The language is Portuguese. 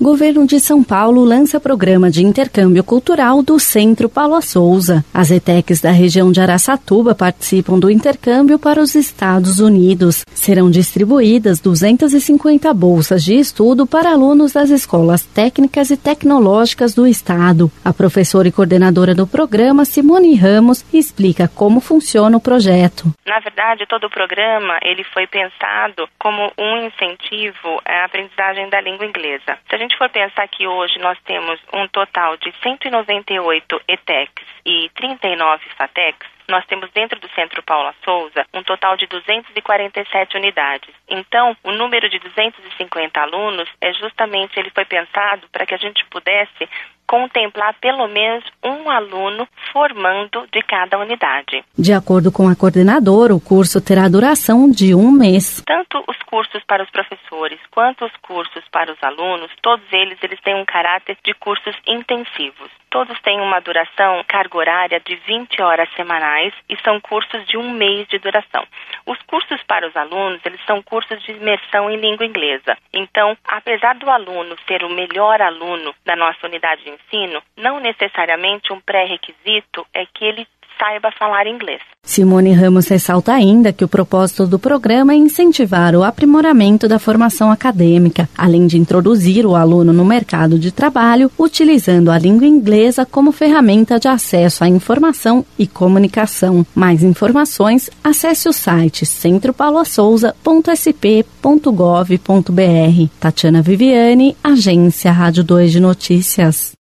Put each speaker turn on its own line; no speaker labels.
Governo de São Paulo lança programa de intercâmbio cultural do Centro Paula Souza. As ETECs da região de Araçatuba participam do intercâmbio para os Estados Unidos. Serão distribuídas 250 bolsas de estudo para alunos das escolas técnicas e tecnológicas do estado. A professora e coordenadora do programa, Simone Ramos, explica como funciona o projeto.
Na verdade, todo o programa ele foi pensado como um incentivo à aprendizagem da língua inglesa. Se a gente for pensar que hoje nós temos um total de 198 ETECs e 39 FATECs, nós temos dentro do Centro Paula Souza um total de 247 unidades. Então, o número de 250 alunos ele foi pensado para que a gente pudesse contemplar pelo menos um aluno formando de cada unidade.
De acordo com a coordenadora, o curso terá duração de 1 mês.
Tanto os cursos para os professores quanto os cursos para os alunos, todos eles têm um caráter de cursos intensivos. Todos têm uma duração, carga horária de 20 horas semanais e são cursos de 1 mês de duração. Os cursos para os alunos, eles são cursos de imersão em língua inglesa. Então, apesar do aluno ser o melhor aluno da nossa unidade de ensino, não necessariamente um pré-requisito é que ele saiba falar inglês.
Simone Ramos ressalta ainda que o propósito do programa é incentivar o aprimoramento da formação acadêmica, além de introduzir o aluno no mercado de trabalho, utilizando a língua inglesa como ferramenta de acesso à informação e comunicação. Mais informações, acesse o site centropaulasouza.sp.gov.br. Tatiana Viviane, Agência Rádio 2 de Notícias.